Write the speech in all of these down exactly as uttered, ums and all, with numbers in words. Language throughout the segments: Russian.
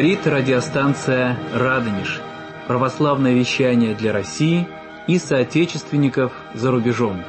Говорит радиостанция «Радонеж». Православное вещание для России и соотечественников за рубежом.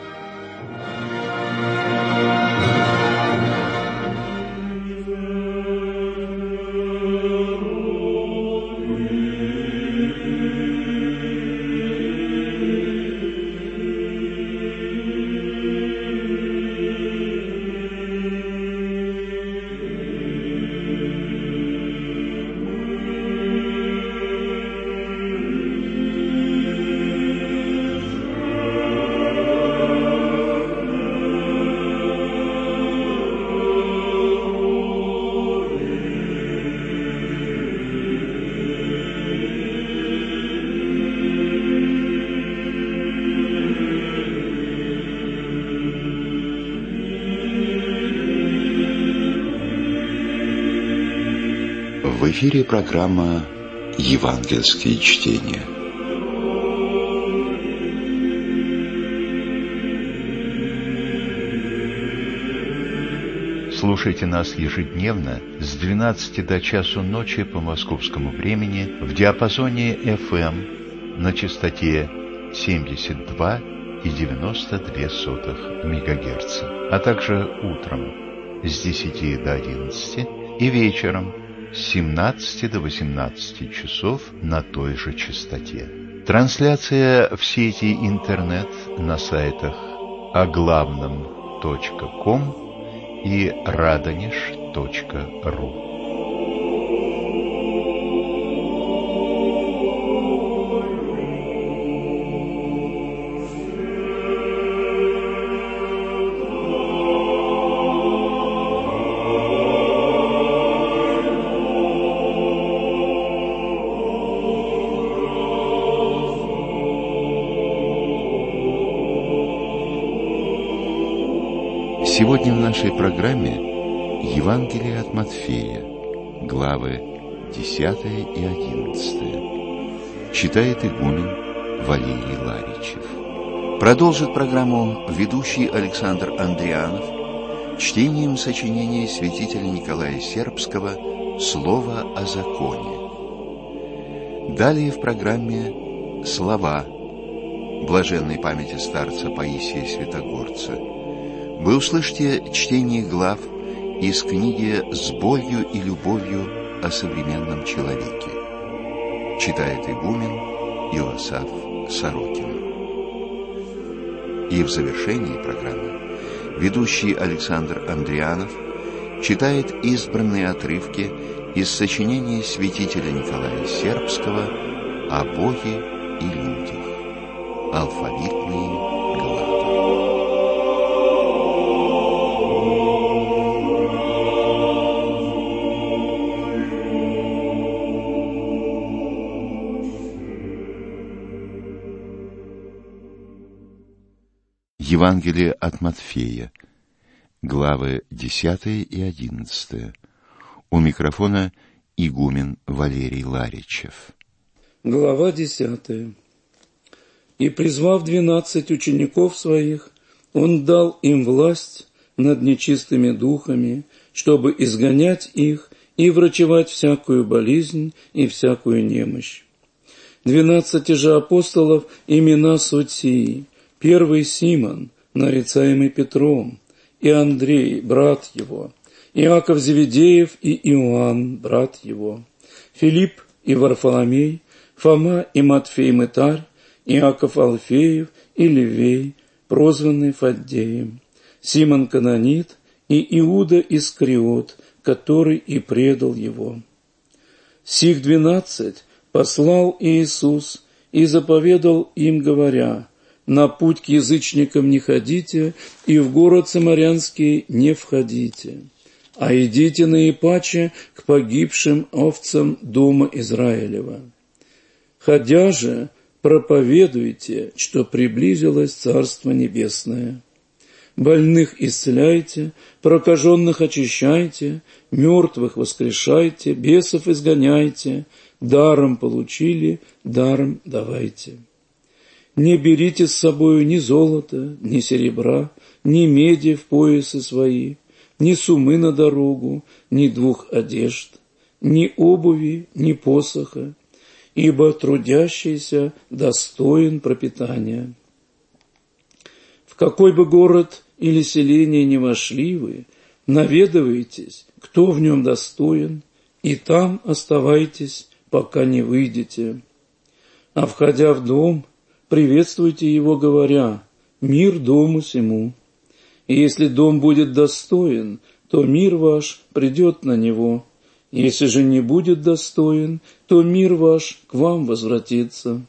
В эфире программа «Евангельские чтения». Слушайте нас ежедневно с двенадцати до часу ночи по московскому времени в диапазоне эф эм на частоте семьдесят два и девяносто две сотых мегагерца, а также утром с десяти до одиннадцати и вечером с семнадцати до восемнадцати часов на той же частоте. Трансляция в сети интернет на сайтах оглавном точка ком и радонеж точка ру. Сегодня в нашей программе Евангелие от Матфея, главы десятая и одиннадцатая. Читает игумен Валерий Ларичев. Продолжит программу ведущий Александр Андрианов чтением сочинения святителя Николая Сербского «Слово о законе». Далее в программе «Слова» блаженной памяти старца Паисия Святогорца. Вы услышите чтение глав из книги «С болью и любовью о современном человеке». Читает игумен Иосаф Сорокин. И в завершении программы ведущий Александр Андрианов читает избранные отрывки из сочинения святителя Николая Сербского о Боге и людях. Алфавитные главы. Евангелие от Матфея, главы десятая и одиннадцатая. У микрофона игумен Валерий Ларичев. Глава десятая. «И, призвав двенадцать учеников своих, он дал им власть над нечистыми духами, чтобы изгонять их и врачевать всякую болезнь и всякую немощь. Двенадцати же апостолов имена суть сии: первый Симон, нарицаемый Петром, и Андрей, брат его, Иаков Зеведеев и Иоанн, брат его, Филипп и Варфоломей, Фома и Матфей Мытарь, Иаков Алфеев и Левей, прозванный Фаддеем, Симон Канонит и Иуда Искариот, который и предал его. Сих двенадцать послал Иисус и заповедал им, говоря: на путь к язычникам не ходите, и в город Самарянский не входите, а идите наипаче к погибшим овцам дома Израилева. Ходя же, проповедуйте, что приблизилось Царство Небесное. Больных исцеляйте, прокаженных очищайте, мертвых воскрешайте, бесов изгоняйте, даром получили, даром давайте. Не берите с собою ни золота, ни серебра, ни меди в поясы свои, ни сумы на дорогу, ни двух одежд, ни обуви, ни посоха, ибо трудящийся достоин пропитания. В какой бы город или селение ни вошли вы, наведывайтесь, кто в нем достоин, и там оставайтесь, пока не выйдете. А входя в дом, приветствуйте его, говоря: «Мир дому сему». И если дом будет достоин, то мир ваш придет на него. Если же не будет достоин, то мир ваш к вам возвратится.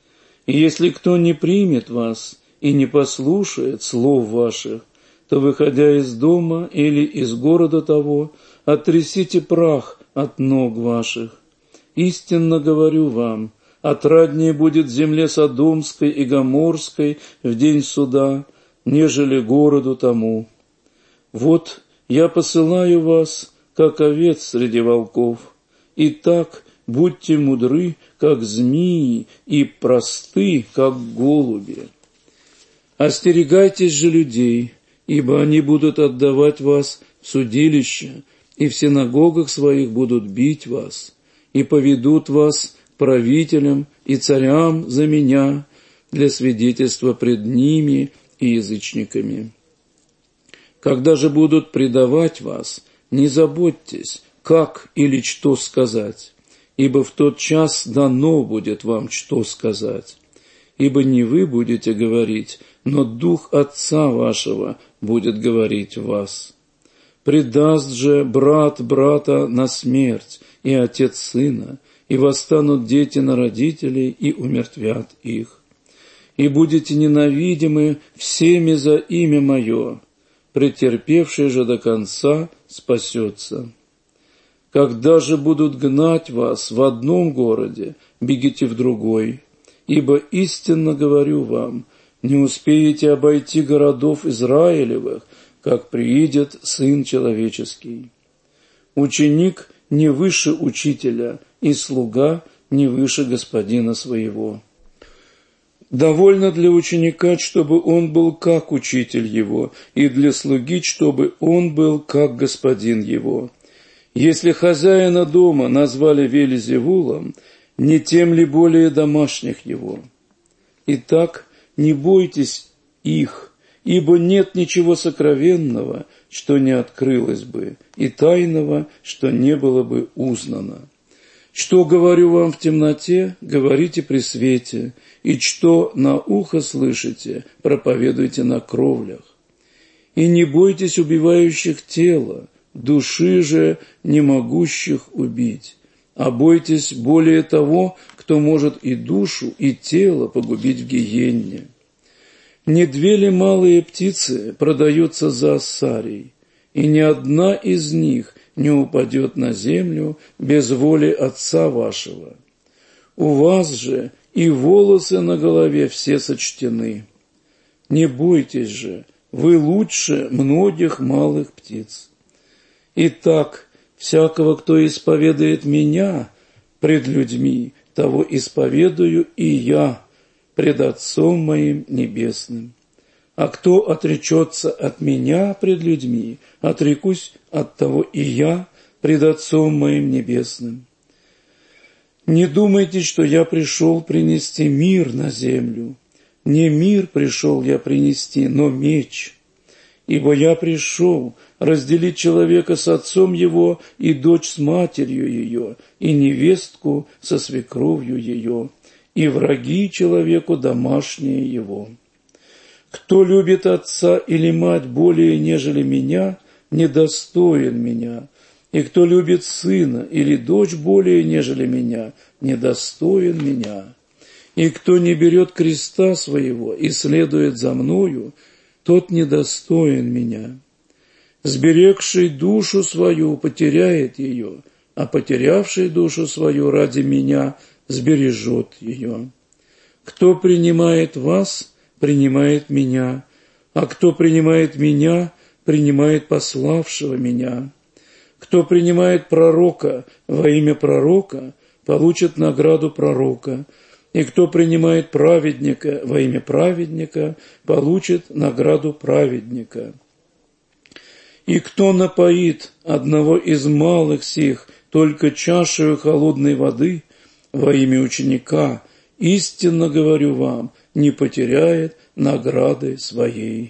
И если кто не примет вас и не послушает слов ваших, то, выходя из дома или из города того, оттрясите прах от ног ваших. Истинно говорю вам, отраднее будет земле Содомской и Гоморской в день суда, нежели городу тому. Вот я посылаю вас, как овец среди волков. Итак, будьте мудры, как змеи, и просты, как голуби. Остерегайтесь же людей, ибо они будут отдавать вас в судилище, и в синагогах своих будут бить вас, и поведут вас к правителям и царям за меня для свидетельства пред ними и язычниками. Когда же будут предавать вас, не заботьтесь, как или что сказать, ибо в тот час дано будет вам что сказать. Ибо не вы будете говорить, но Дух Отца вашего будет говорить в вас. Предаст же брат брата на смерть, и отец сына, и восстанут дети на родителей, и умертвят их. И будете ненавидимы всеми за имя Мое, претерпевший же до конца спасется. Когда же будут гнать вас в одном городе, бегите в другой, ибо истинно говорю вам, не успеете обойти городов Израилевых, как приидет Сын Человеческий. Ученик не выше учителя, и слуга не выше господина своего. Довольно для ученика, чтобы он был как учитель его, и для слуги, чтобы он был как господин его. Если хозяина дома назвали Вельзевулом, не тем ли более домашних его? Итак, не бойтесь их, ибо нет ничего сокровенного, что не открылось бы, и тайного, что не было бы узнано. Что говорю вам в темноте, говорите при свете, и что на ухо слышите, проповедуйте на кровлях. И не бойтесь убивающих тело, души же не могущих убить, а бойтесь более того, кто может и душу, и тело погубить в гиенне. Не две ли малые птицы продаются за ассарий, и ни одна из них не упадет на землю без воли Отца вашего? У вас же и волосы на голове все сочтены. Не бойтесь же, вы лучше многих малых птиц. Итак, всякого, кто исповедует Меня пред людьми, того исповедую и Я пред Отцом Моим Небесным. А кто отречется от Меня пред людьми, отрекусь от того и Я пред Отцом Моим Небесным. Не думайте, что Я пришел принести мир на землю. Не мир пришел Я принести, но меч. Ибо Я пришел разделить человека с отцом его, и дочь с матерью ее, и невестку со свекровью ее, и враги человеку домашние его. Кто любит отца или мать более, нежели Меня, недостоин Меня, и кто любит сына или дочь более, нежели Меня, недостоин Меня. И кто не берет креста своего и следует за Мною, тот недостоин Меня. Сберегший душу свою потеряет ее, а потерявший душу свою ради Меня сбережет ее. Кто принимает вас, принимает Меня, а кто принимает Меня, принимает пославшего Меня. Кто принимает пророка во имя пророка, получит награду пророка, и кто принимает праведника во имя праведника, получит награду праведника. И кто напоит одного из малых сих только чашею холодной воды во имя ученика, истинно говорю вам, не потеряет награды своей».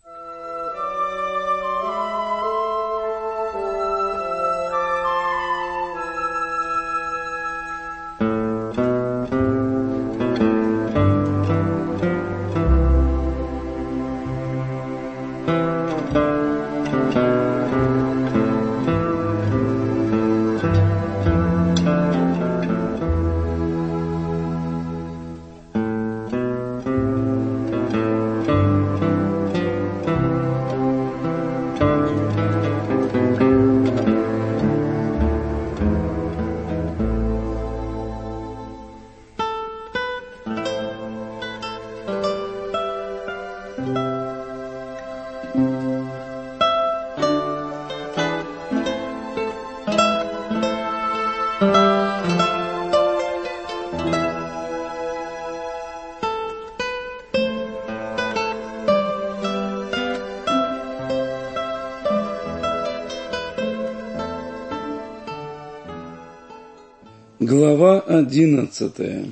Глава одиннадцатая.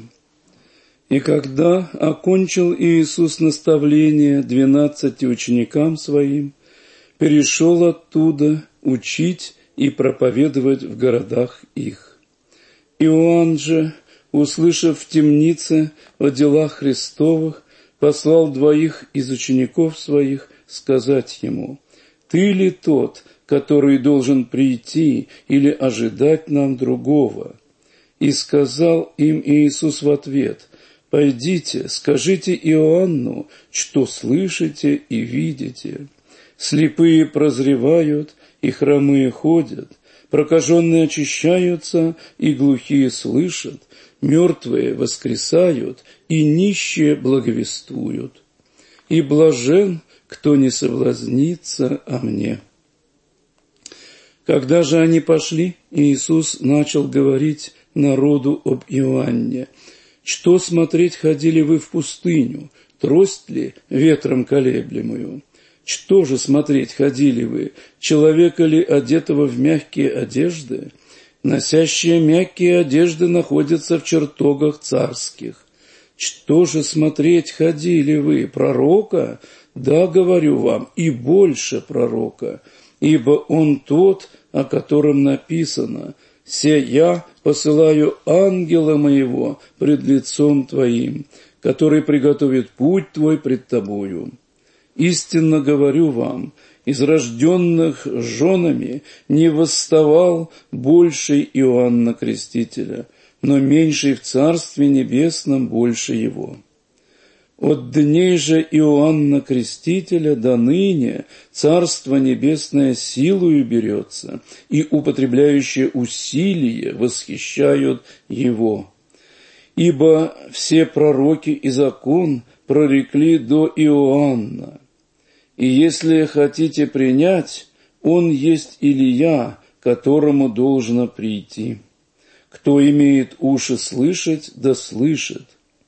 И когда окончил Иисус наставление двенадцати ученикам Своим, перешел оттуда учить и проповедовать в городах их. Иоанн же, услышав в темнице о делах Христовых, послал двоих из учеников Своих сказать Ему: «Ты ли тот, который должен прийти, или ожидать нам другого?» И сказал им Иисус в ответ: «Пойдите, скажите Иоанну, что слышите и видите. Слепые прозревают, и хромые ходят, прокаженные очищаются, и глухие слышат, мертвые воскресают, и нищие благовествуют. И блажен, кто не соблазнится о мне». Когда же они пошли, Иисус начал говорить народу об Иоанне: «Что смотреть ходили вы в пустыню? Трость ли ветром колеблемую? Что же смотреть ходили вы? Человека ли, одетого в мягкие одежды? Носящие мягкие одежды находятся в чертогах царских. Что же смотреть ходили вы? Пророка? Да, говорю вам, и больше пророка, ибо он тот, о котором написано: «Се я посылаю ангела моего пред лицом твоим, который приготовит путь твой пред тобою. Истинно говорю вам, из рожденных женами не восставал больший Иоанна Крестителя, но меньший в Царстве Небесном больше его. От дней же Иоанна Крестителя до ныне Царство Небесное силою берется, и употребляющие усилие восхищают его. Ибо все пророки и закон прорекли до Иоанна. И если хотите принять, он есть Илия, которому должно прийти. Кто имеет уши слышать, да слышит.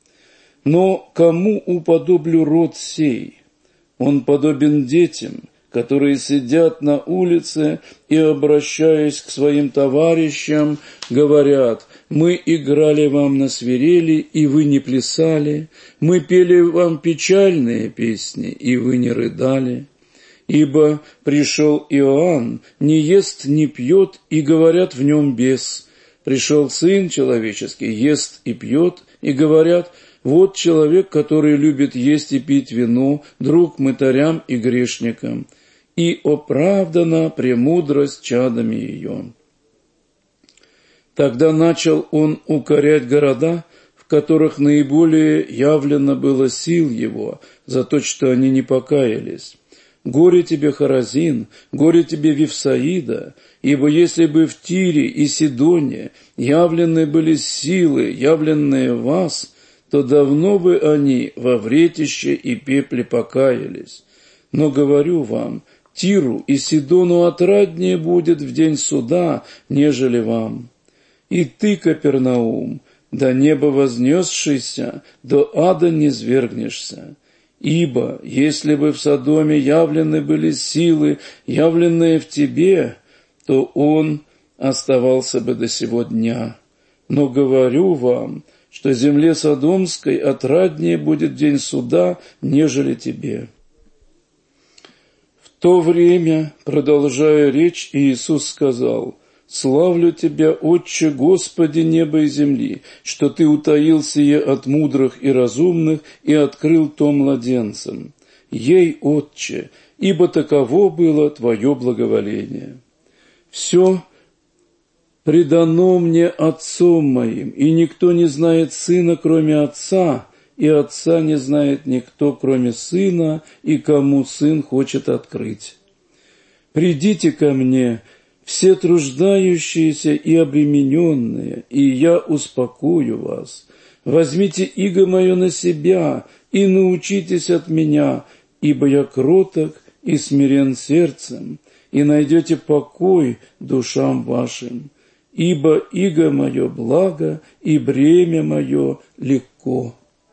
Но кому уподоблю род сей? Он подобен детям, которые сидят на улице и, обращаясь к своим товарищам, говорят: «Мы играли вам на свирели, и вы не плясали, мы пели вам печальные песни, и вы не рыдали. Ибо пришел Иоанн, не ест, не пьет, и говорят в нем бес. Пришел Сын Человеческий, ест и пьет, и говорят: вот человек, который любит есть и пить вино, друг мытарям и грешникам, и оправдана премудрость чадами ее». Тогда начал он укорять города, в которых наиболее явлено было сил его, за то, что они не покаялись. «Горе тебе, Хоразин, горе тебе, Вифсаида, ибо если бы в Тире и Сидоне явлены были силы, явленные в вас, то давно бы они во вретище и пепле покаялись. Но говорю вам, Тиру и Сидону отраднее будет в день суда, нежели вам. И ты, Капернаум, до неба вознесшийся, до ада не свергнешься. Ибо если бы в Содоме явлены были силы, явленные в тебе, то он оставался бы до сего дня. Но говорю вам, что земле Содомской отраднее будет день суда, нежели тебе». В то время, продолжая речь, Иисус сказал: «Славлю Тебя, Отче, Господи неба и земли, что Ты утаил сие от мудрых и разумных и открыл то младенцам. Ей, Отче, ибо таково было Твое благоволение. Все предано мне Отцом моим, и никто не знает Сына, кроме Отца, и Отца не знает никто, кроме Сына, и кому Сын хочет открыть. Придите ко мне, все труждающиеся и обремененные, и я успокою вас. Возьмите иго мое на себя и научитесь от меня, ибо я кроток и смирен сердцем, и найдете покой душам вашим. Ибо иго мое благо, и бремя мое легко».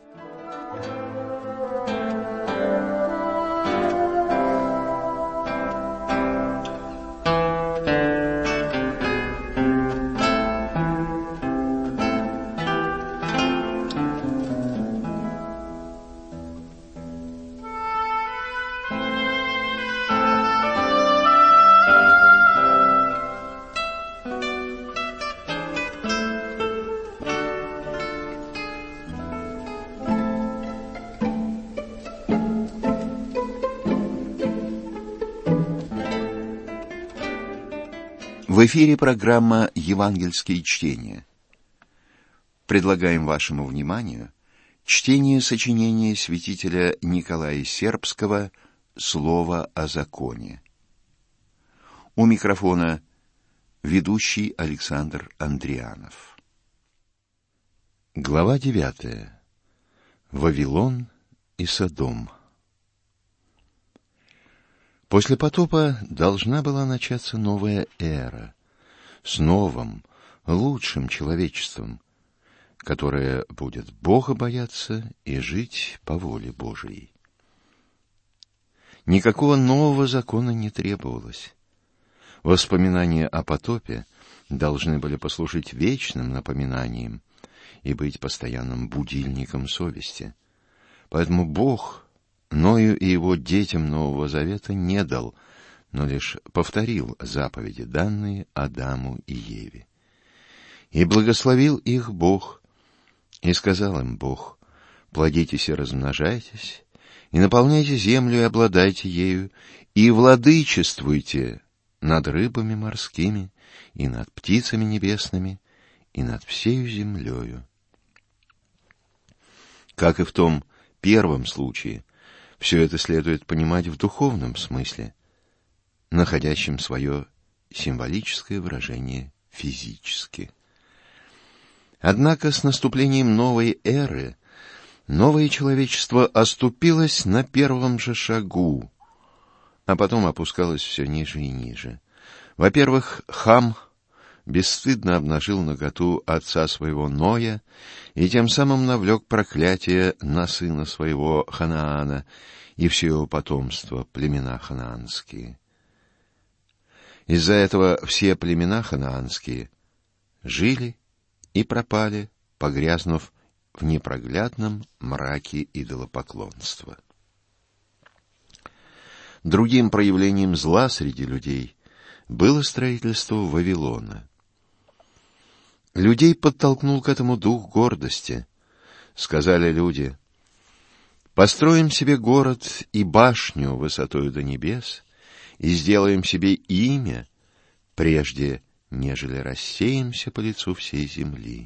В эфире программа «Евангельские чтения». Предлагаем вашему вниманию чтение сочинения святителя Николая Сербского «Слово о законе». У микрофона ведущий Александр Андрианов. Глава девятая. Вавилон и Содом. После потопа должна была начаться новая эра с новым, лучшим человечеством, которое будет Бога бояться и жить по воле Божией. Никакого нового закона не требовалось. Воспоминания о потопе должны были послужить вечным напоминанием и быть постоянным будильником совести. Поэтому Бог Ною и его детям Нового Завета не дал, но лишь повторил заповеди, данные Адаму и Еве. И благословил их Бог, и сказал им Бог: «Плодитесь и размножайтесь, и наполняйте землю и обладайте ею, и владычествуйте над рыбами морскими, и над птицами небесными, и над всею землею». Как и в том первом случае, все это следует понимать в духовном смысле, находящем свое символическое выражение физически. Однако с наступлением новой эры новое человечество оступилось на первом же шагу, а потом опускалось все ниже и ниже. Во-первых, Хам бесстыдно обнажил наготу отца своего Ноя и тем самым навлек проклятие на сына своего Ханаана и все его потомство, племена ханаанские. Из-за этого все племена ханаанские жили и пропали, погрязнув в непроглядном мраке идолопоклонства. Другим проявлением зла среди людей было строительство Вавилона. Людей подтолкнул к этому дух гордости. Сказали люди: «Построим себе город и башню высотою до небес, и сделаем себе имя, прежде нежели рассеемся по лицу всей земли».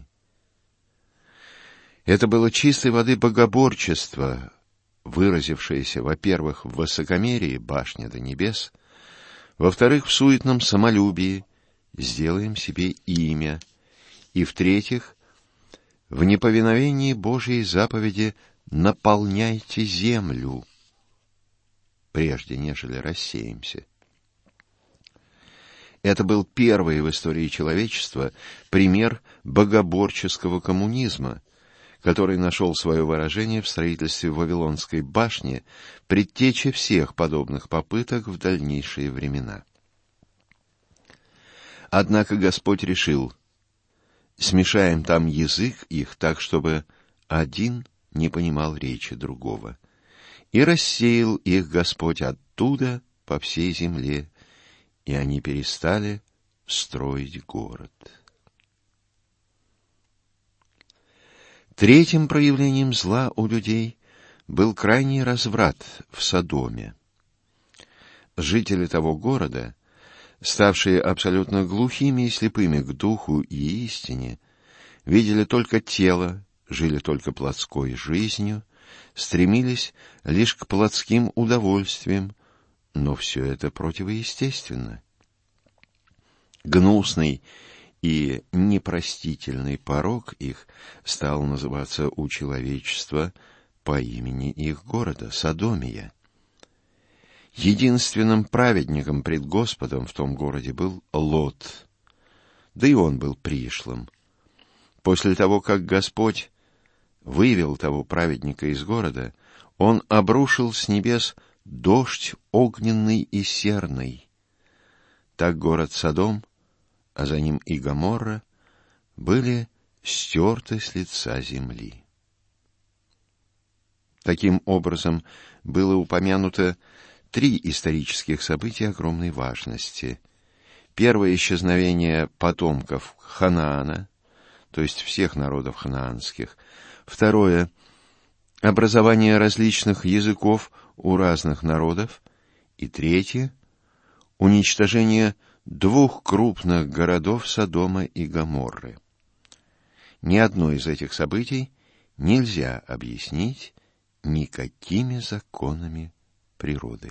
Это было чистой воды богоборчество, выразившееся, во-первых, в высокомерии башни до небес, во-вторых, в суетном самолюбии «сделаем себе имя», и, в-третьих, в неповиновении Божьей заповеди «наполняйте землю», прежде нежели рассеемся. Это был первый в истории человечества пример богоборческого коммунизма, который нашел свое выражение в строительстве Вавилонской башни, предтеча всех подобных попыток в дальнейшие времена. Однако Господь решил: смешаем там язык их так, чтобы один не понимал речи другого. И рассеял их Господь оттуда по всей земле, и они перестали строить город. Третьим проявлением зла у людей был крайний разврат в Содоме. Жители того города, ставшие абсолютно глухими и слепыми к духу и истине, видели только тело, жили только плотской жизнью, стремились лишь к плотским удовольствиям, но все это противоестественно. Гнусный и непростительный порок их стал называться у человечества по имени их города — Содомия. Единственным праведником пред Господом в том городе был Лот, да и он был пришлым. После того, как Господь вывел того праведника из города, он обрушил с небес дождь огненный и серный. Так город Содом, а за ним и Гоморра, были стерты с лица земли. Таким образом, было упомянуто три исторических события огромной важности. Первое — исчезновение потомков Ханаана, то есть всех народов ханаанских. Второе — образование различных языков у разных народов. И третье — уничтожение двух крупных городов Содома и Гоморры. Ни одно из этих событий нельзя объяснить никакими законами природы.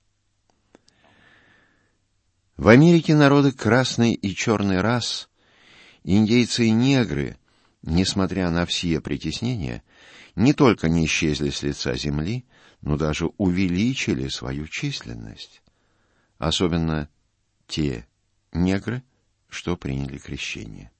В Америке народы красной и черной рас, индейцы и негры, несмотря на все притеснения, не только не исчезли с лица земли, но даже увеличили свою численность. Особенно те негры, что приняли крещение.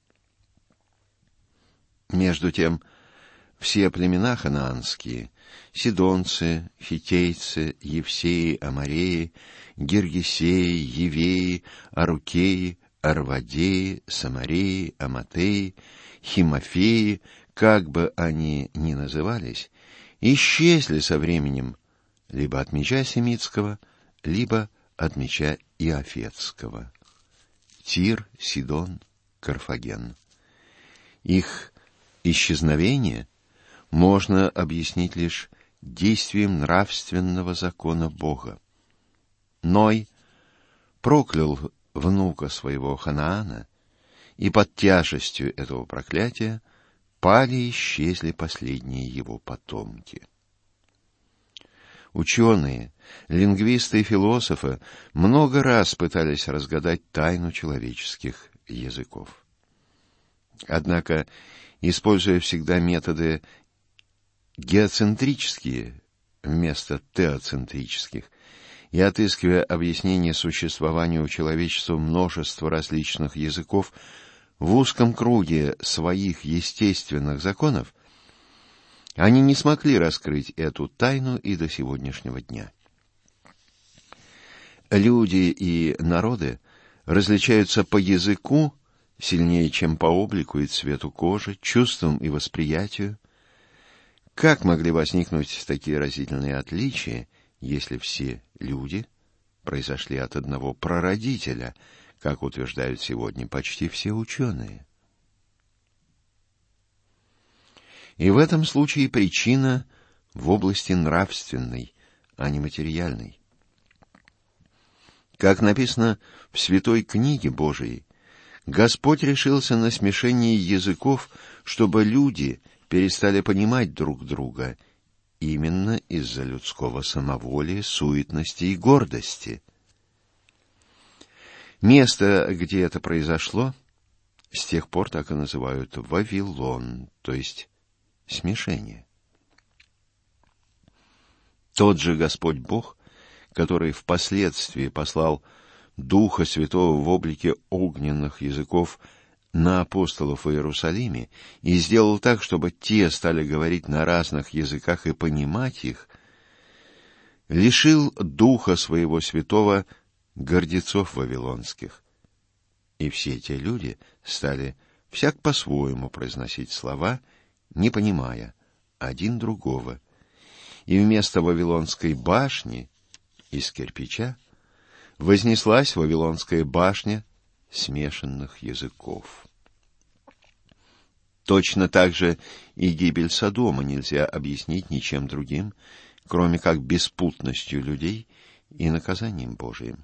Между тем, все племена ханаанские — сидонцы, хиттейцы, евсеи, амореи, гиргесеи, евеи, арукеи, арвадеи, самареи, аматеи, химофеи, как бы они ни назывались, исчезли со временем либо от меча семитского, либо от меча иафетского. Тир, Сидон, Карфаген. Их исчезновение можно объяснить лишь действием нравственного закона Бога. Ной проклял внука своего Ханаана, и под тяжестью этого проклятия пали и исчезли последние его потомки. Ученые, лингвисты и философы много раз пытались разгадать тайну человеческих языков. Однако, используя всегда методы геоцентрические вместо теоцентрических и отыскивая объяснение существованию у человечества множества различных языков в узком круге своих естественных законов, они не смогли раскрыть эту тайну и до сегодняшнего дня. Люди и народы различаются по языку сильнее, чем по облику и цвету кожи, чувствам и восприятию. Как могли возникнуть такие разительные отличия, если все люди произошли от одного прародителя, как утверждают сегодня почти все ученые? И в этом случае причина в области нравственной, а не материальной. Как написано в Святой Книге Божией, Господь решился на смешение языков, чтобы люди перестали понимать друг друга именно из-за людского самоволия, суетности и гордости. Место, где это произошло, с тех пор так и называют Вавилон, то есть смешение. Тот же Господь Бог, который впоследствии послал Духа Святого в облике огненных языков на апостолов в Иерусалиме и сделал так, чтобы те стали говорить на разных языках и понимать их, лишил Духа Своего Святого гордецов вавилонских. И все те люди стали всяк по-своему произносить слова, не понимая один другого. И вместо Вавилонской башни из кирпича вознеслась Вавилонская башня смешанных языков. Точно так же и гибель Содома нельзя объяснить ничем другим, кроме как беспутностью людей и наказанием Божиим.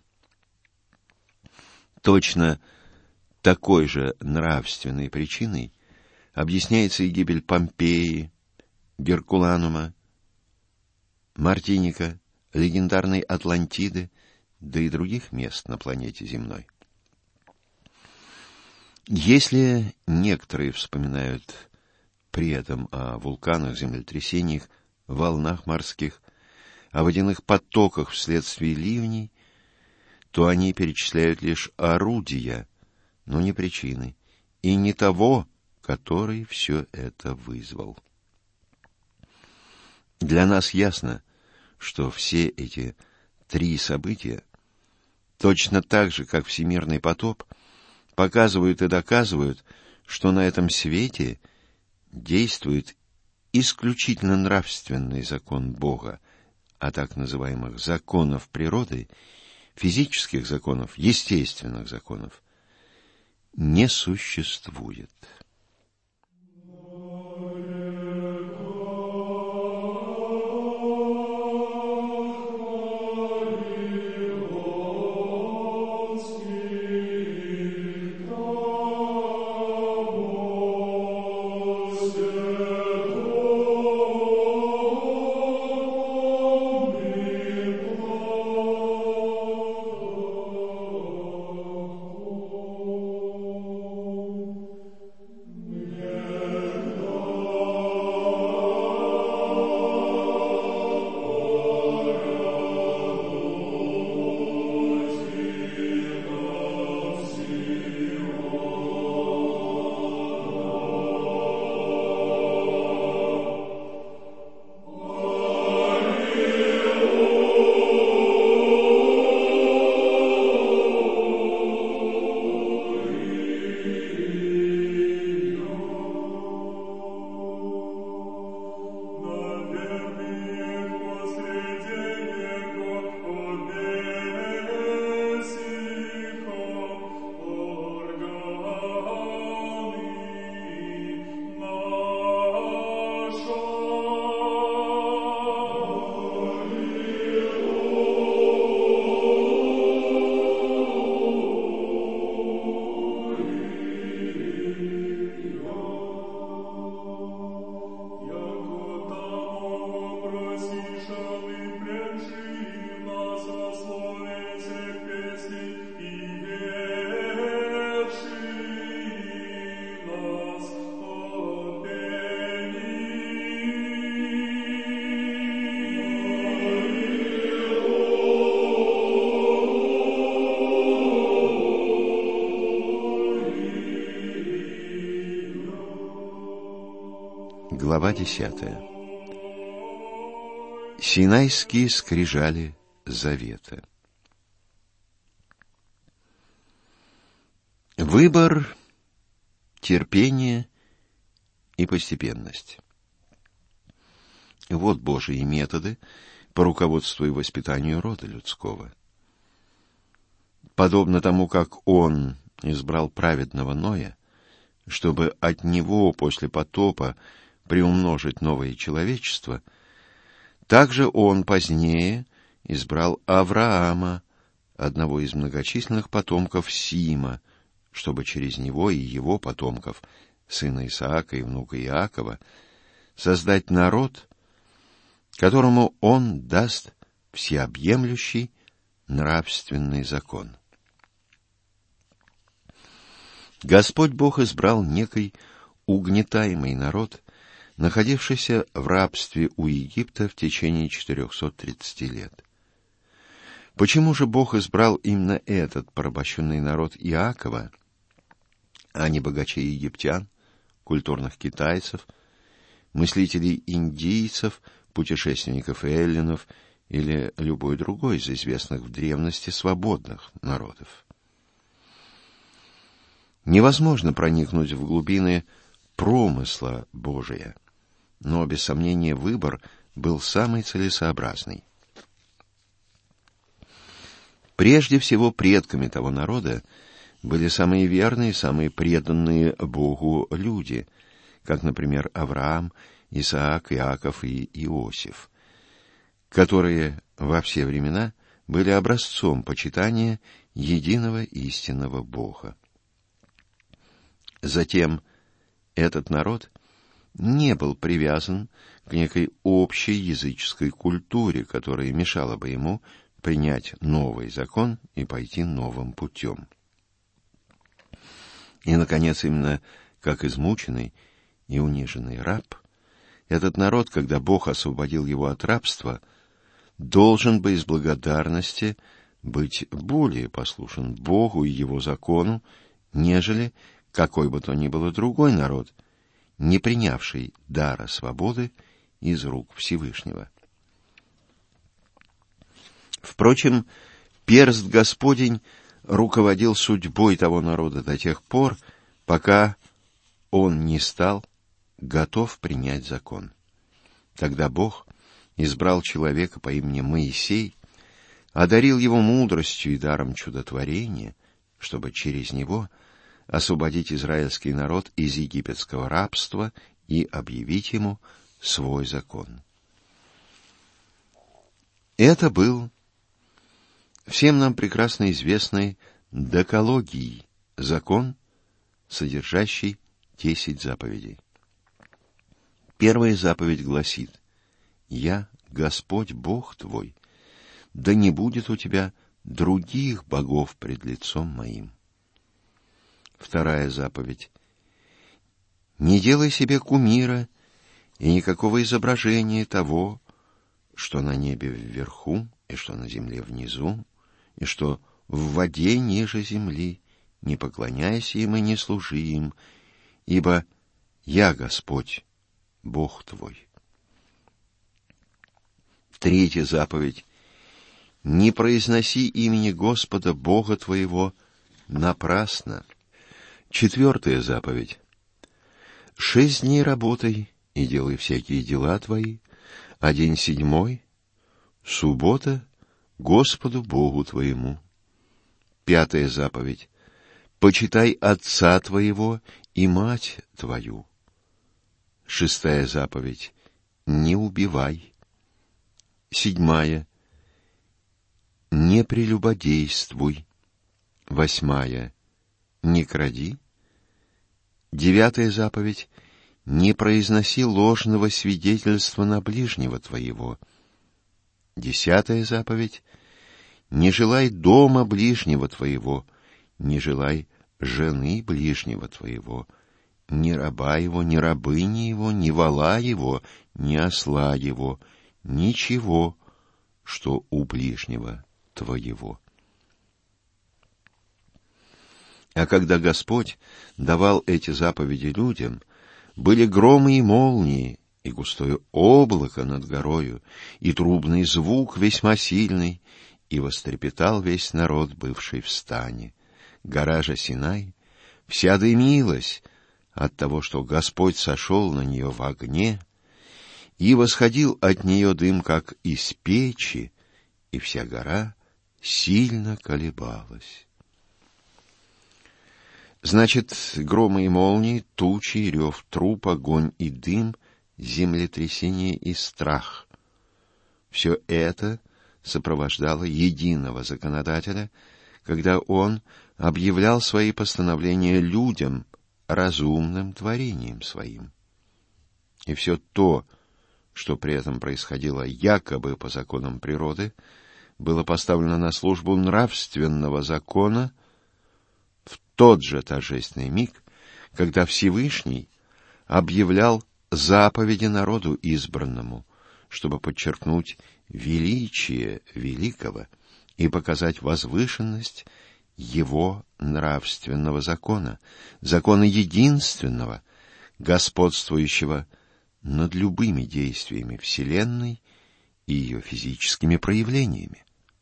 Точно такой же нравственной причиной объясняется и гибель Помпеи, Геркуланума, Мартиника, легендарной Атлантиды, да и других мест на планете земной. Если некоторые вспоминают при этом о вулканах, землетрясениях, волнах морских, о водяных потоках вследствие ливней, то они перечисляют лишь орудия, но не причины, и не того, который все это вызвал. Для нас ясно, что все эти три события, точно так же, как всемирный потоп, показывают и доказывают, что на этом свете действует исключительно нравственный закон Бога, а так называемых законов природы, физических законов, естественных законов, не существует. Глава десятая. Синайские скрижали завета. Выбор, терпение и постепенность. Вот Божьи методы по руководству и воспитанию рода людского. Подобно тому, как Он избрал праведного Ноя, чтобы от него после потопа приумножить новое человечество, также Он позднее избрал Авраама, одного из многочисленных потомков Сима, чтобы через него и его потомков, сына Исаака и внука Иакова, создать народ, которому Он даст всеобъемлющий нравственный закон. Господь Бог избрал некий угнетаемый народ, находившийся в рабстве у Египта в течение четырехсот тридцати лет. Почему же Бог избрал именно этот порабощенный народ Иакова, а не богачей египтян, культурных китайцев, мыслителей индийцев, путешественников эллинов или любой другой из известных в древности свободных народов. Невозможно проникнуть в глубины промысла Божия, но, без сомнения, выбор был самый целесообразный. Прежде всего, предками того народа были самые верные, самые преданные Богу люди, как, например, Авраам, Исаак, Иаков и Иосиф, которые во все времена были образцом почитания единого истинного Бога. Затем этот народ не был привязан к некой общей языческой культуре, которая мешала бы ему принять новый закон и пойти новым путем. И, наконец, именно как измученный и униженный раб, этот народ, когда Бог освободил его от рабства, должен бы из благодарности быть более послушен Богу и его закону, нежели какой бы то ни было другой народ, не принявший дара свободы из рук Всевышнего. Впрочем, перст Господень руководил судьбой того народа до тех пор, пока он не стал готов принять закон. Тогда Бог избрал человека по имени Моисей, одарил его мудростью и даром чудотворения, чтобы через него освободить израильский народ из египетского рабства и объявить ему свой закон. Это был всем нам прекрасно известный Декалогий, закон, содержащий десять заповедей. Первая заповедь гласит: «Я, Господь Бог твой, да не будет у тебя других богов пред лицом моим». Вторая заповедь: «Не делай себе кумира и никакого изображения того, что на небе вверху, и что на земле внизу, и что в воде ниже земли, не поклоняйся им и не служи им, ибо я Господь, Бог твой». Третья заповедь: «Не произноси имени Господа Бога твоего напрасно». Четвертая заповедь: «Шесть дней работай и делай всякие дела твои, а день седьмой — суббота Господу Богу твоему». Пятая заповедь: «Почитай отца твоего и мать твою». Шестая заповедь: «Не убивай». Седьмая: «Не прелюбодействуй». Восьмая: «Не кради». Девятая заповедь: «Не произноси ложного свидетельства на ближнего твоего». Десятая заповедь: «Не желай дома ближнего твоего, не желай жены ближнего твоего, ни раба его, ни рабыни его, ни вола его, ни осла его, ничего, что у ближнего твоего». А когда Господь давал эти заповеди людям, были громы и молнии, и густое облако над горою, и трубный звук весьма сильный, и вострепетал весь народ, бывший в стане. Гора же Синай вся дымилась от того, что Господь сошел на нее в огне, и восходил от нее дым, как из печи, и вся гора сильно колебалась. Значит, громы и молнии, тучи, рев труб, огонь и дым, землетрясение и страх — все это сопровождало единого законодателя, когда он объявлял свои постановления людям, разумным творением своим. И все то, что при этом происходило якобы по законам природы, было поставлено на службу нравственного закона в тот же торжественный миг, когда Всевышний объявлял заповеди народу избранному, чтобы подчеркнуть величие великого и показать возвышенность его нравственного закона, закона единственного, господствующего над любыми действиями Вселенной и ее физическими проявлениями.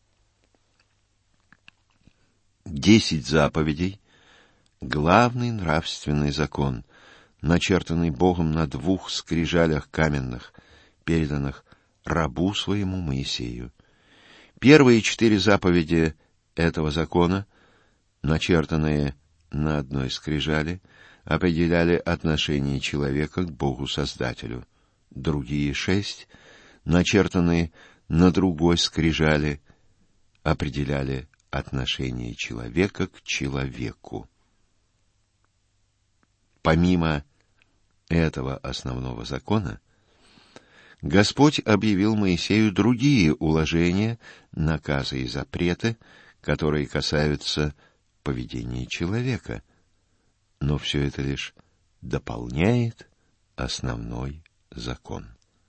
Десять заповедей — главный нравственный закон, начертанный Богом на двух скрижалях каменных, переданных рабу своему Моисею. Первые четыре заповеди этого закона, начертанные на одной скрижали, определяли отношение человека к Богу-Создателю. Другие шесть, начертанные на другой скрижали, определяли отношение человека к человеку. Помимо этого основного закона, Господь объявил Моисею другие уложения, наказы и запреты, которые касаются поведения человека, но все это лишь дополняет основной закон.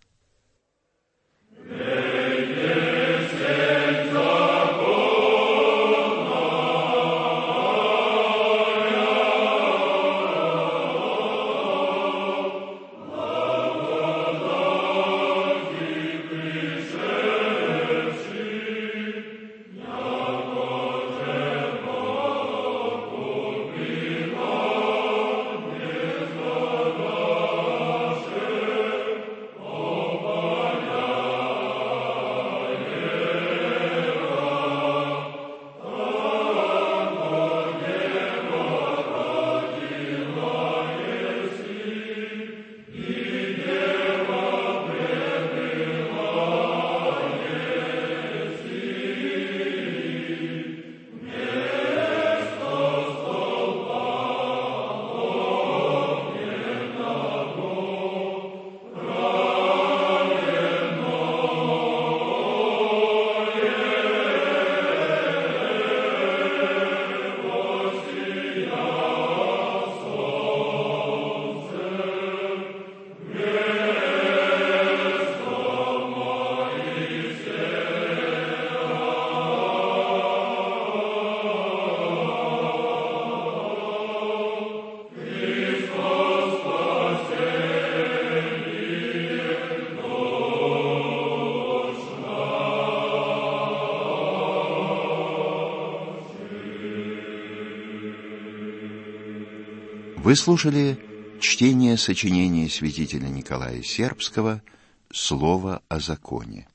Вы слушали чтение сочинения святителя Николая Сербского «Слово о законе».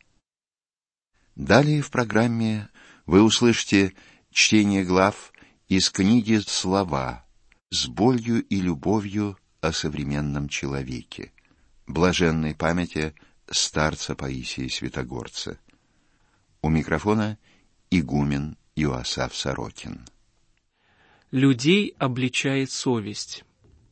Далее в программе вы услышите чтение глав из книги «Слова» с болью и любовью о современном человеке, блаженной памяти старца Паисия Святогорца. У микрофона игумен Иоасаф Сорокин. Людей обличает совесть.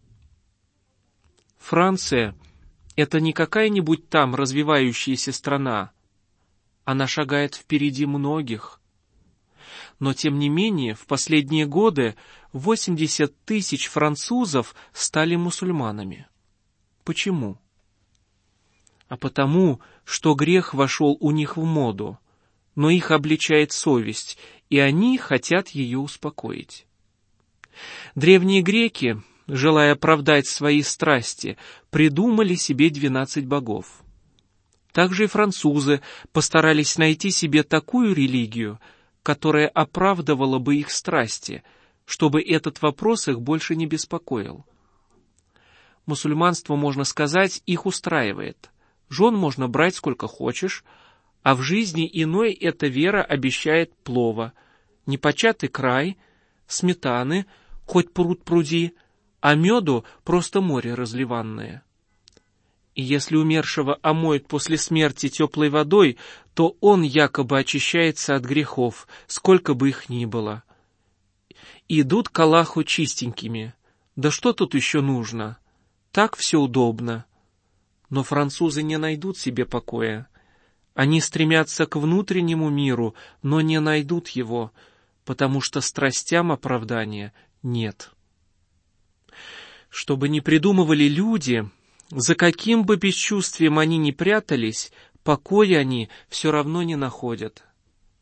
Франция — это не какая-нибудь там развивающаяся страна. Она шагает впереди многих. Но, тем не менее, в последние годы восемьдесят тысяч французов стали мусульманами. Почему? А потому, что грех вошел у них в моду, но их обличает совесть, и они хотят ее успокоить. Древние греки, желая оправдать свои страсти, придумали себе двенадцать богов. Также и французы постарались найти себе такую религию, которая оправдывала бы их страсти, чтобы этот вопрос их больше не беспокоил. Мусульманство, можно сказать, их устраивает. Жен можно брать сколько хочешь, а в жизни иной эта вера обещает плова, непочатый край, сметаны, хоть пруд пруди, а меду просто море разливанное. И если умершего омоют после смерти теплой водой, то он якобы очищается от грехов, сколько бы их ни было. Идут к Аллаху чистенькими. Да что тут еще нужно? Так все удобно. Но французы не найдут себе покоя. Они стремятся к внутреннему миру, но не найдут его, потому что страстям оправдания нет. Чтобы не придумывали люди, за каким бы бесчувствием они ни прятались, покоя они все равно не находят.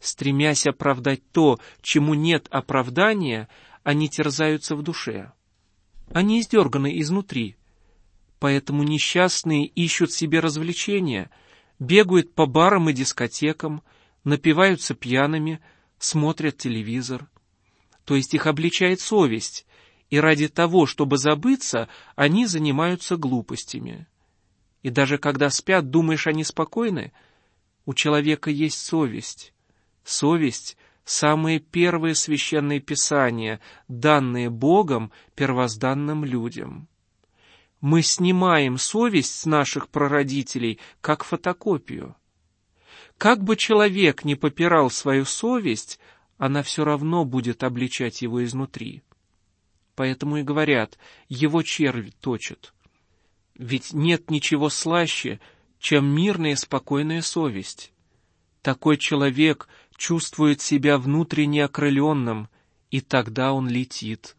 Стремясь оправдать то, чему нет оправдания, они терзаются в душе. Они издерганы изнутри. Поэтому несчастные ищут себе развлечения, бегают по барам и дискотекам, напиваются пьяными, смотрят телевизор. То есть их обличает совесть, и ради того, чтобы забыться, они занимаются глупостями. И даже когда спят, думаешь, они спокойны? У человека есть совесть. Совесть — самые первые священные писания, данные Богом первозданным людям. Мы снимаем совесть с наших прародителей, как фотокопию. Как бы человек ни попирал свою совесть, она все равно будет обличать его изнутри. Поэтому и говорят, его червь точит. Ведь нет ничего слаще, чем мирная и спокойная совесть. Такой человек чувствует себя внутренне окрыленным, и тогда он летит.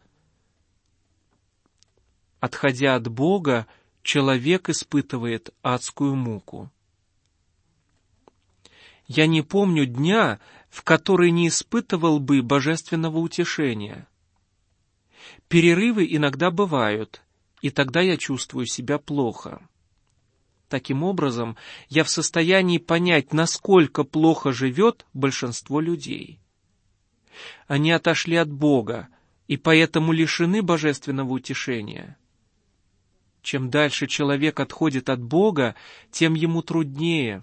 Отходя от Бога, человек испытывает адскую муку. Я не помню дня, в который не испытывал бы божественного утешения. Перерывы иногда бывают, и тогда я чувствую себя плохо. Таким образом, я в состоянии понять, насколько плохо живет большинство людей. Они отошли от Бога, и поэтому лишены божественного утешения. Чем дальше человек отходит от Бога, тем ему труднее.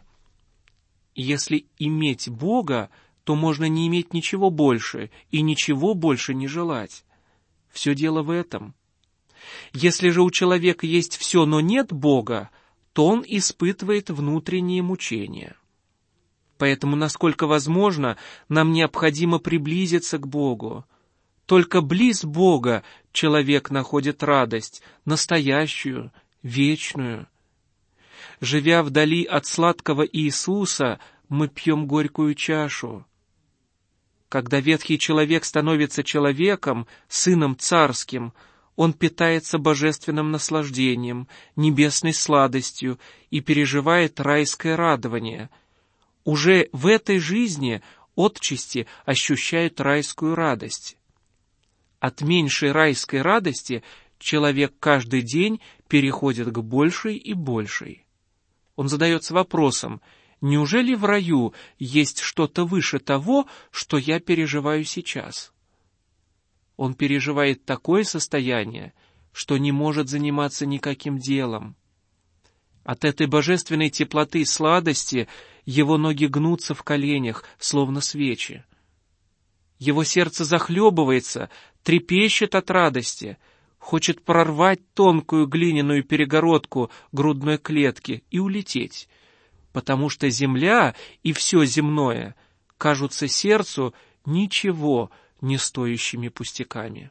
И если иметь Бога, то можно не иметь ничего больше и ничего больше не желать. Все дело в этом. Если же у человека есть все, но нет Бога, то он испытывает внутренние мучения. Поэтому, насколько возможно, нам необходимо приблизиться к Богу. Только близ Бога человек находит радость, настоящую, вечную. Живя вдали от сладкого Иисуса, мы пьем горькую чашу. Когда ветхий человек становится человеком, сыном царским, он питается божественным наслаждением, небесной сладостью и переживает райское радование. Уже в этой жизни отчасти ощущают райскую радость. От меньшей райской радости человек каждый день переходит к большей и большей. Он задается вопросом: неужели в раю есть что-то выше того, что я переживаю сейчас? Он переживает такое состояние, что не может заниматься никаким делом. От этой божественной теплоты и сладости его ноги гнутся в коленях, словно свечи. Его сердце захлебывается, трепещет от радости, хочет прорвать тонкую глиняную перегородку грудной клетки и улететь, потому что земля и все земное кажутся сердцу ничего не стоящими пустяками.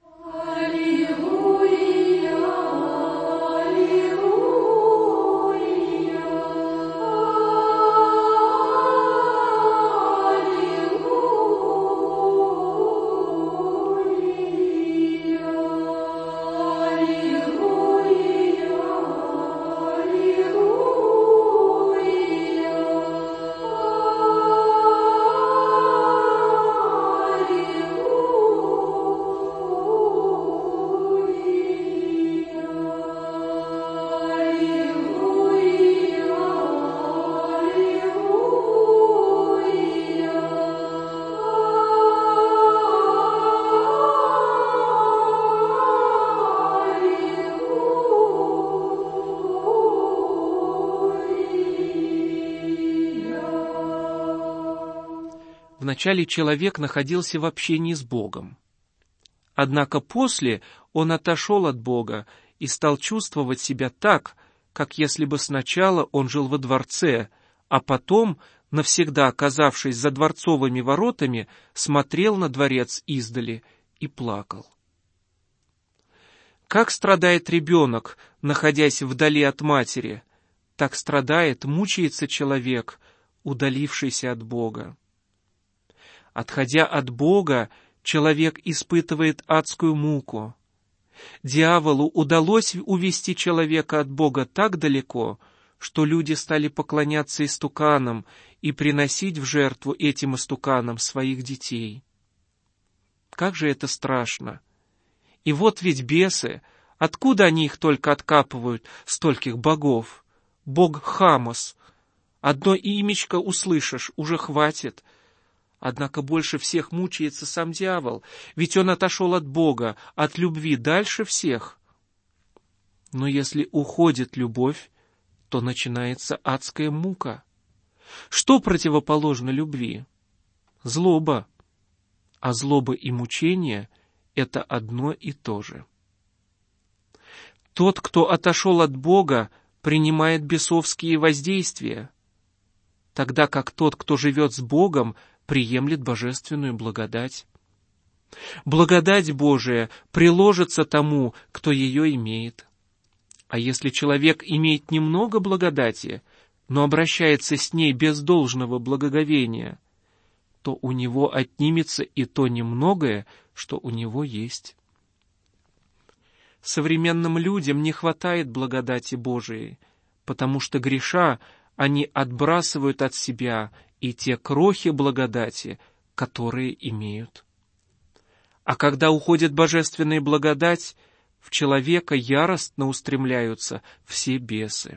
Вначале человек находился в общении с Богом. Однако после он отошел от Бога и стал чувствовать себя так, как если бы сначала он жил во дворце, а потом, навсегда оказавшись за дворцовыми воротами, смотрел на дворец издали и плакал. Как страдает ребенок, находясь вдали от матери, так страдает, мучается человек, удалившийся от Бога. Отходя от Бога, человек испытывает адскую муку. Дьяволу удалось увести человека от Бога так далеко, что люди стали поклоняться истуканам и приносить в жертву этим истуканам своих детей. Как же это страшно! И вот ведь бесы, откуда они их только откапывают, стольких богов? Бог Хамос. Одно имечко услышишь, уже хватит. Однако больше всех мучается сам дьявол, ведь он отошел от Бога, от любви дальше всех. Но если уходит любовь, то начинается адская мука. Что противоположно любви? Злоба. А злоба и мучение — это одно и то же. Тот, кто отошел от Бога, принимает бесовские воздействия, тогда как тот, кто живет с Богом, приемлет божественную благодать. Благодать Божия приложится тому, кто ее имеет. А если человек имеет немного благодати, но обращается с ней без должного благоговения, то у него отнимется и то немногое, что у него есть. Современным людям не хватает благодати Божией, потому что, греша, они отбрасывают от себя и те крохи благодати, которые имеют. А когда уходит божественная благодать, в человека яростно устремляются все бесы.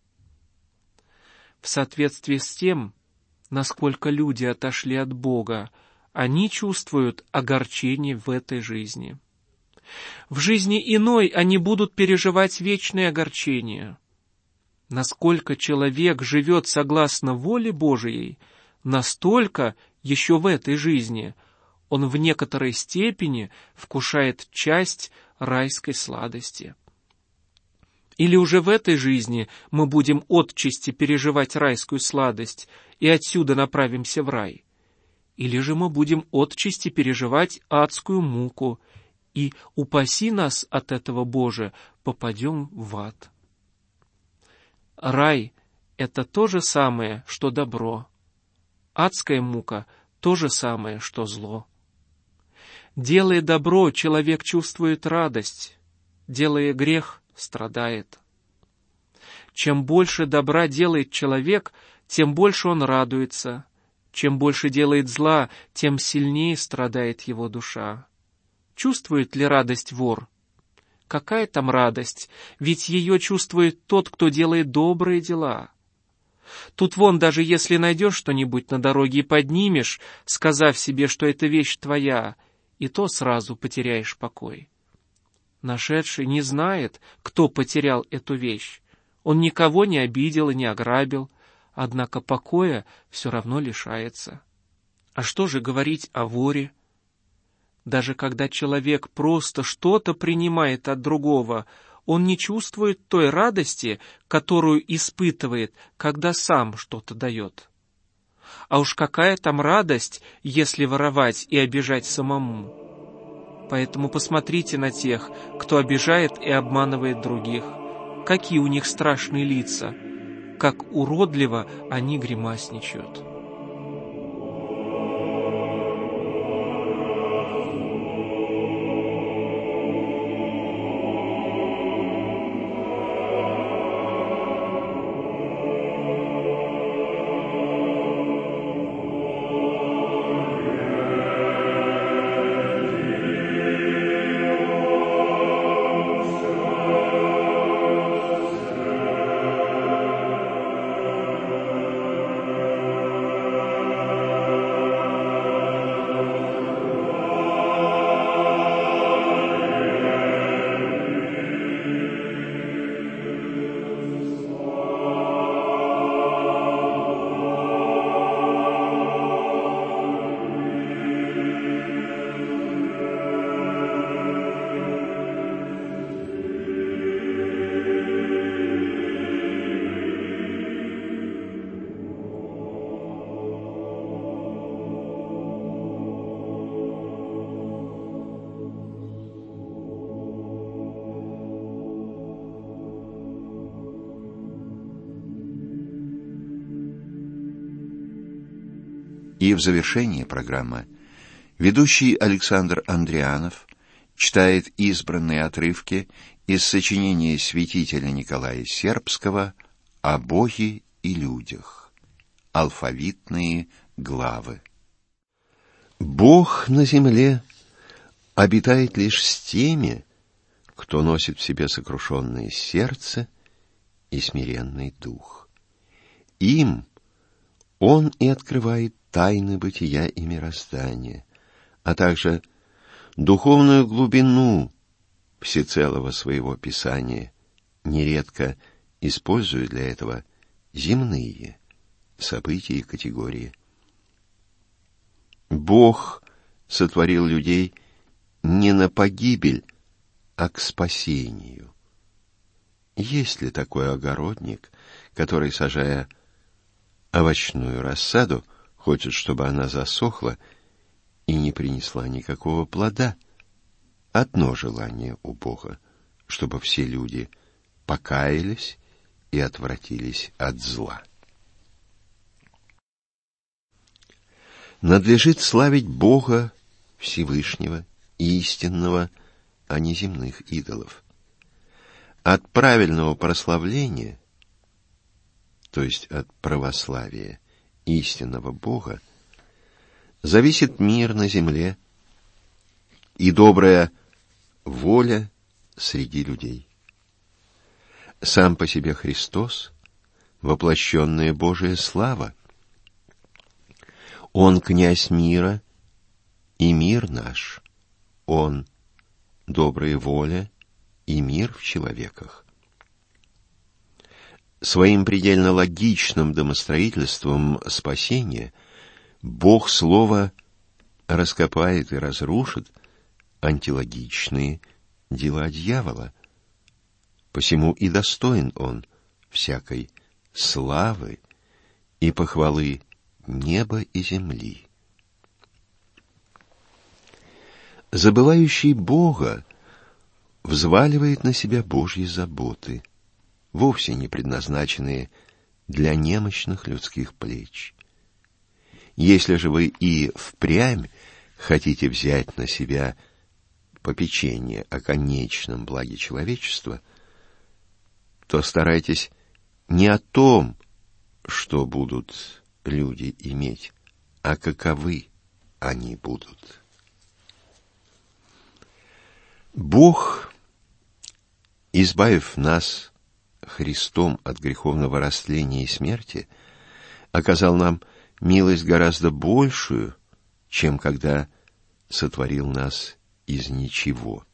В соответствии с тем, насколько люди отошли от Бога, они чувствуют огорчение в этой жизни. В жизни иной они будут переживать вечное огорчение. Насколько человек живет согласно воле Божией, настолько еще в этой жизни он в некоторой степени вкушает часть райской сладости. Или уже в этой жизни мы будем отчасти переживать райскую сладость и отсюда направимся в рай. Или же мы будем отчасти переживать адскую муку и, упаси нас от этого, Боже, попадем в ад. Рай — это то же самое, что добро. Адская мука — то же самое, что зло. Делая добро, человек чувствует радость, делая грех, страдает. Чем больше добра делает человек, тем больше он радуется. Чем больше делает зла, тем сильнее страдает его душа. Чувствует ли радость вор? Какая там радость? Ведь ее чувствует тот, кто делает добрые дела. Тут вон, даже если найдешь что-нибудь на дороге и поднимешь, сказав себе, что эта вещь твоя, и то сразу потеряешь покой. Нашедший не знает, кто потерял эту вещь. Он никого не обидел и не ограбил, однако покоя все равно лишается. А что же говорить о воре? Даже когда человек просто что-то принимает от другого, он не чувствует той радости, которую испытывает, когда сам что-то дает. А уж какая там радость, если воровать и обижать самому? Поэтому посмотрите на тех, кто обижает и обманывает других. Какие у них страшные лица, как уродливо они гримасничают. И в завершении программы ведущий Александр Андрианов читает избранные отрывки из сочинения святителя Николая Сербского о Боге и людях. Алфавитные главы. Бог на земле обитает лишь с теми, кто носит в себе сокрушенное сердце и смиренный дух. Им Он и открывает тайны бытия и мироздания, а также духовную глубину всецелого своего Писания, нередко используя для этого земные события и категории. Бог сотворил людей не на погибель, а к спасению. Есть ли такой огородник, который, сажая овощную рассаду, хочет, чтобы она засохла и не принесла никакого плода? Одно желание у Бога, чтобы все люди покаялись и отвратились от зла. Надлежит славить Бога Всевышнего, истинного, а не земных идолов. От правильного прославления, то есть от православия истинного Бога, зависит мир на земле и добрая воля среди людей. Сам по себе Христос — воплощенная Божия слава. Он князь мира и мир наш. Он — добрая воля и мир в человеках. Своим предельно логичным домостроительством спасения Бог Слова раскопает и разрушит антилогичные дела дьявола. Посему и достоин он всякой славы и похвалы неба и земли. Забывающий Бога взваливает на себя Божьи заботы, вовсе не предназначенные для немощных людских плеч. Если же вы и впрямь хотите взять на себя попечение о конечном благе человечества, то старайтесь не о том, что будут люди иметь, а каковы они будут. Бог, избавив нас Христом от греховного растления и смерти, оказал нам милость гораздо большую, чем когда сотворил нас из ничего.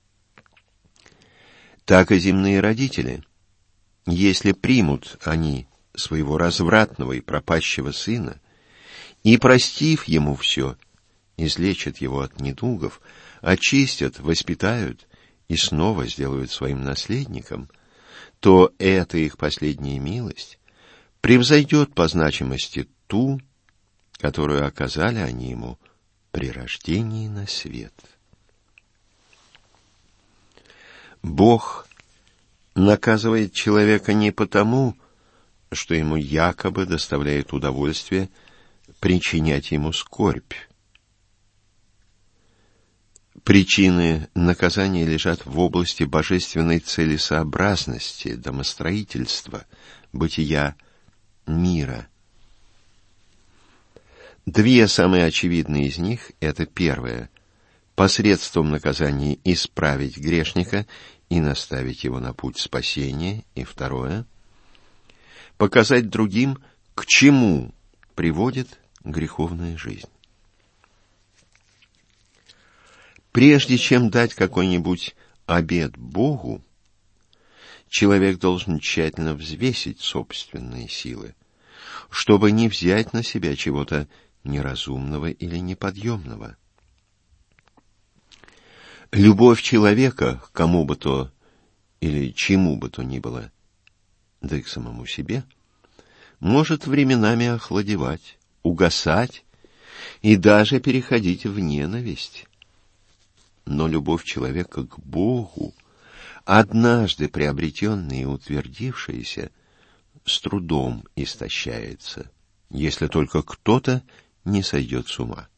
Так и земные родители, если примут они своего развратного и пропащего сына и, простив ему все, излечат его от недугов, очистят, воспитают и снова сделают своим наследником, то эта их последняя милость превзойдет по значимости ту, которую оказали они ему при рождении на свет. Бог наказывает человека не потому, что ему якобы доставляет удовольствие причинять ему скорбь. Причины наказания лежат в области божественной целесообразности, домостроительства, бытия мира. Две самые очевидные из них — это первое — посредством наказания исправить грешника и наставить его на путь спасения, и второе — показать другим, к чему приводит греховная жизнь. Прежде чем дать какой-нибудь обет Богу, человек должен тщательно взвесить собственные силы, чтобы не взять на себя чего-то неразумного или неподъемного. Любовь человека к кому бы то или чему бы то ни было, да и к самому себе, может временами охладевать, угасать и даже переходить в ненависть. Но любовь человека к Богу, однажды приобретенная и утвердившаяся, с трудом истощается, если только кто-то не сойдет с ума.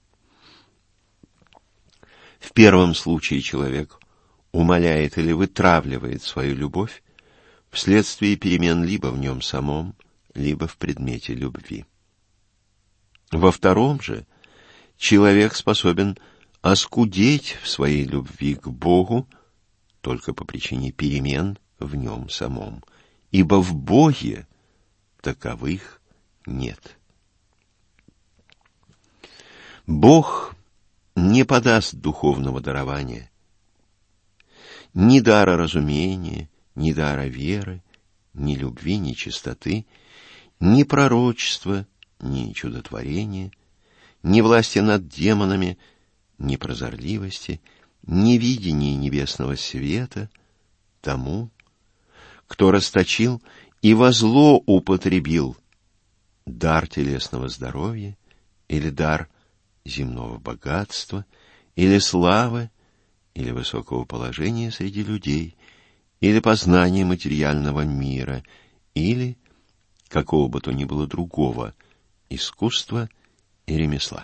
В первом случае человек умаляет или вытравливает свою любовь, вследствие перемен либо в нем самом, либо в предмете любви. Во втором же человек способен оскудеть в своей любви к Богу только по причине перемен в нем самом, ибо в Боге таковых нет. Бог не подаст духовного дарования, ни дара разумения, ни дара веры, ни любви, ни чистоты, ни пророчества, ни чудотворения, ни власти над демонами, ни прозорливости, ни видения небесного света тому, кто расточил и во зло употребил дар телесного здоровья или дар земного богатства, или славы, или высокого положения среди людей, или познания материального мира, или какого бы то ни было другого искусства и ремесла.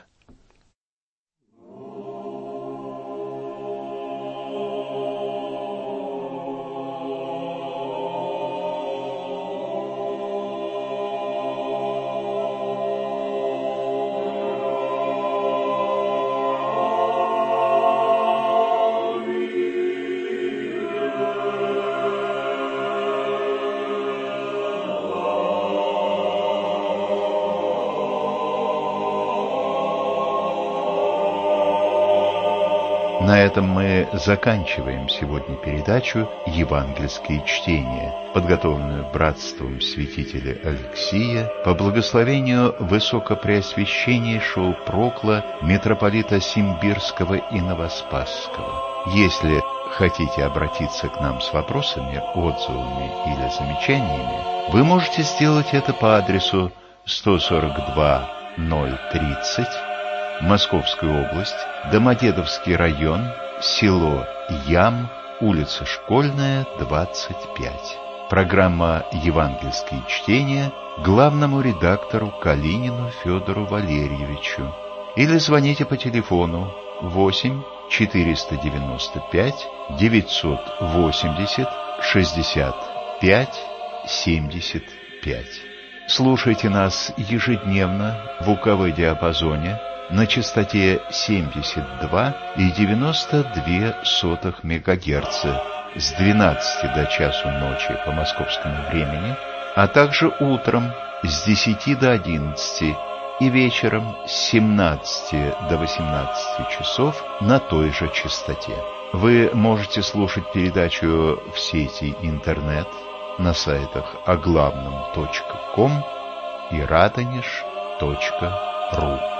На этом мы заканчиваем сегодня передачу «Евангельские чтения», подготовленную братством святителя Алексия по благословению Высокопреосвященнейшего Прокла митрополита Симбирского и Новоспасского. Если хотите обратиться к нам с вопросами, отзывами или замечаниями, вы можете сделать это по адресу сто сорок два ноль тридцать, Московская область, Домодедовский район, село Ям, улица Школьная, двадцать пять. Программа «Евангельские чтения» главному редактору Калинину Федору Валерьевичу. Или звоните по телефону восемь четыреста девяносто пять девятьсот восемьдесят шестьдесят пять семьдесят пять. Слушайте нас ежедневно в УКВ диапазоне на частоте семьдесят два и девяносто две сотых мегагерца с двенадцати до часу ночи по московскому времени, а также утром с десяти до одиннадцати и вечером с семнадцати до восемнадцати часов на той же частоте. Вы можете слушать передачу в сети интернет на сайтах оглавном точка ком и радонеж точка ру.